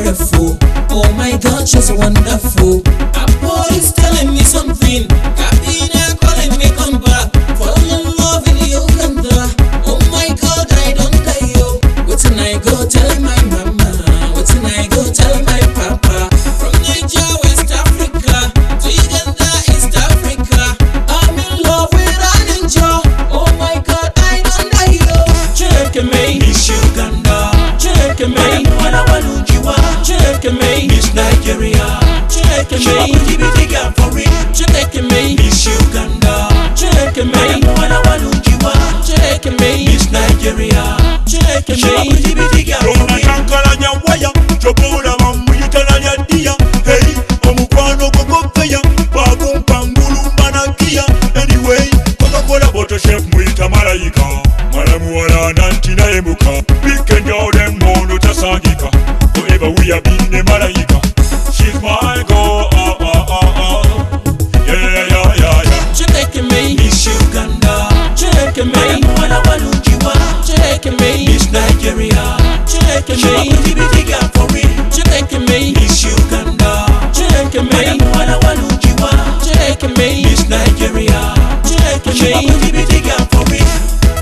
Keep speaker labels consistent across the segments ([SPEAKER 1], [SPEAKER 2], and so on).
[SPEAKER 1] wonderful. Oh my God, she's wonderful. Apple is telling me something. Capina calling me come back. Fall in love in Uganda. Oh my God, I don't die yo. What can I go tell my mama? What can I go tell my papa? From Nigeria, West Africa to Uganda, East Africa. I'm in love with an angel. Oh my God, I don't die yo. Check me, Miss Uganda. Check me, Mwana Walujiwa. Check me, Miss Nigeria. Check me, Tibidiga for it. Check me, Miss Uganda. Check me, Mwana Walujiwa. Check me, Miss Nigeria. Check me, Tibidiga for it.
[SPEAKER 2] Shankala nyawaya, chobula mamu yutalanya dia. Hey, omukwano kokopaya, bagumpangulu manakia. Anyway, Coca-Cola bottle chef muita malayika. Malamu wala nantina emuka. Weekend all them mono tasagika. Forever we have been a malayika. She's my girl, yeah.
[SPEAKER 1] Check me, Miss Uganda. Check me, Mwana Walujiwa. Check me, Miss Nigeria. Check me, Tibidiga for it. Check me, Miss Uganda. Check me, Mwana Walujiwa. Check me, Miss Nigeria. Check me, Tibidiga for it.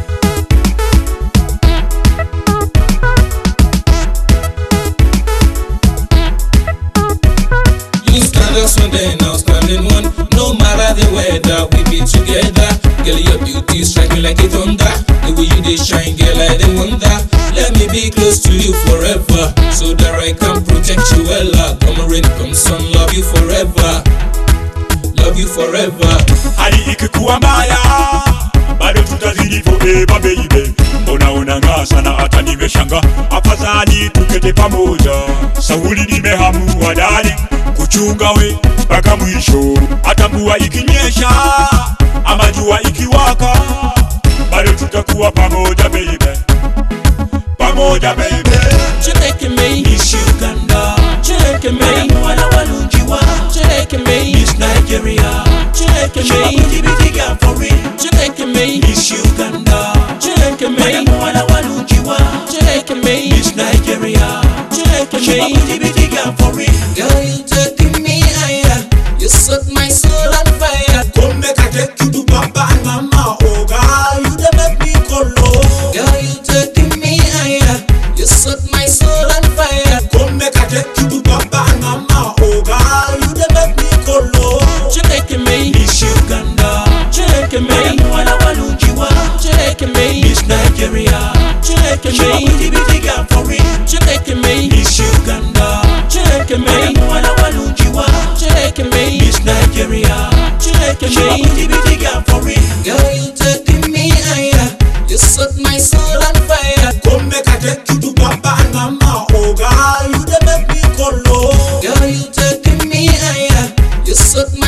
[SPEAKER 1] Sunday now standing one. No matter the weather, we be together. Girl, your beauty strike me like a thunder. The way you dey shine, girl, I dey wonder. Let me be close to you forever, so that I can protect you well. Come rain, come sun, love you forever. Love you forever.
[SPEAKER 2] Hali ikikuwa mbaya, bado tutazidi forever baby. Mbona unang'aa na hata nimeshanga. Afadhali tukete pamoja. Sauli nimehamua darling, kuchunga we mpaka mwisho. Hata mvua ikinyesha ama jua ikiwaka, bado tutakuwa pamoja baby. Pamoja baby.
[SPEAKER 1] Check me, Miss Uganda. Check me, Mwana Walujiwa. Check me, Miss Nigeria. Check me, Tibidiga for it. Check me, Miss Uganda. Check me, Mwana Walujiwa. Check me, Miss Nigeria. Check me, Tibidiga for it. Girl, you taking me higher. You set my soul on fire.
[SPEAKER 2] Come make I take you to Papa and Mama. Oh God, you dey make me go low.
[SPEAKER 1] Girl, you taking me higher. You set my soul on fire.
[SPEAKER 2] Come make I take you to Papa and Mama. Oh God, you dey make me go low.
[SPEAKER 1] Check me, Miss Uganda. Check me, Mwana Walujiwa. Check me, Miss Nigeria. Check me, Tibidiga for it. Check me, Miss Uganda. Check me, Mwana Walujiwa. Check me, Miss Nigeria. Check me, Tibidiga for it. Girl, you taking me higher. You set my soul on fire.
[SPEAKER 2] Come make I take you to Papa and Mama. Oh God, you dey make me go low.
[SPEAKER 1] Girl, you taking me higher. You set my